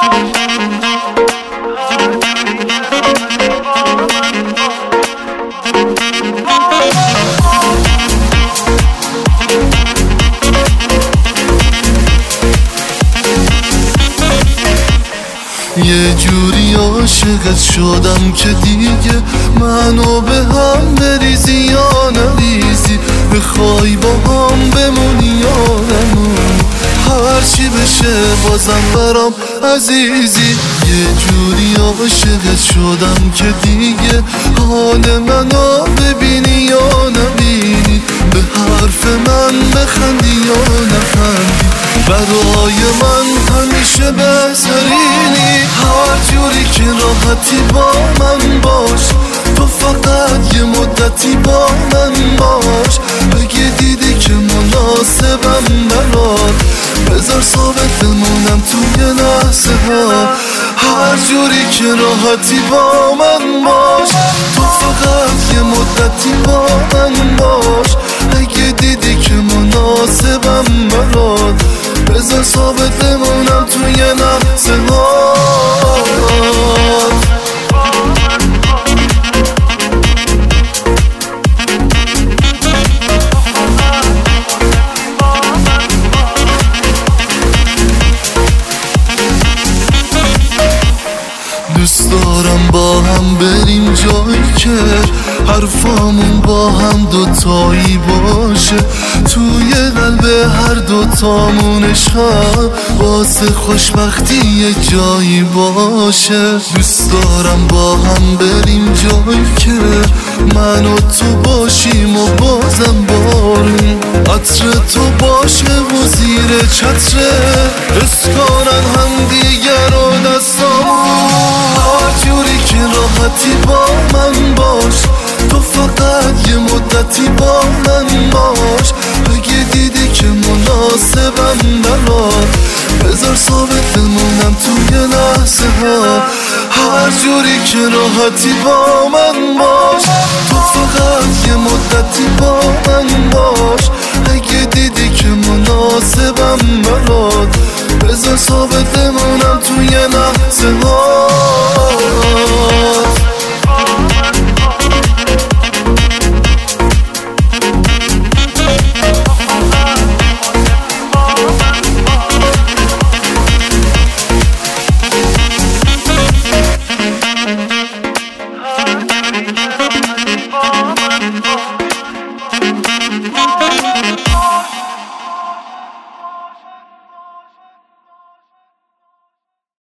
یه جوری عاشقت شدم که دیگه منو به هم بریزی یا نریزی، بخوای با هم بمونی یا نمونی، هرچی بشه بازم برام عزیزی. یه جوری عاشقت شدم که دیگه حال منو ببینی یا نبینی، به حرف من بخندی یا نخندی، برای من همیشه بهترینی. هر جوری که راحتی با من باش، تو فقط یه مدتی با من باش، اگه دیدی که مناسبم برات، بذار ثابت بمونم توی لحظه ها. هر جوری که راحتی با من باش، تو فقط یه مدتی با من باش، اگه دیدی که مناسبم برات، بذار ثابت بمونم توی لحظه ها. دوست دارم با هم بریم جایی که حرفامون با هم دوتایی باشه، توی قلب هر دوتامون عشقم واسه خوشبختی یه جایی باشه. دوست دارم با هم بریم جایی که من و تو باشیم و بازم بارون عطر تو باشه و زیر چتره اسکانن هم دیگر و دستامون. هر جوری که راحتی با من باش، تو فقط یه مدتی با من باش، اگه دیدی که مناسبم برات، بذار ثابت بمونم توی لحظه ها. هر جوری که راحتی با من باش، تو فقط یه مدتی با من باش، اگه دیدی که مناسبم برات، بذار ثابت بمونم توی لحظه ها.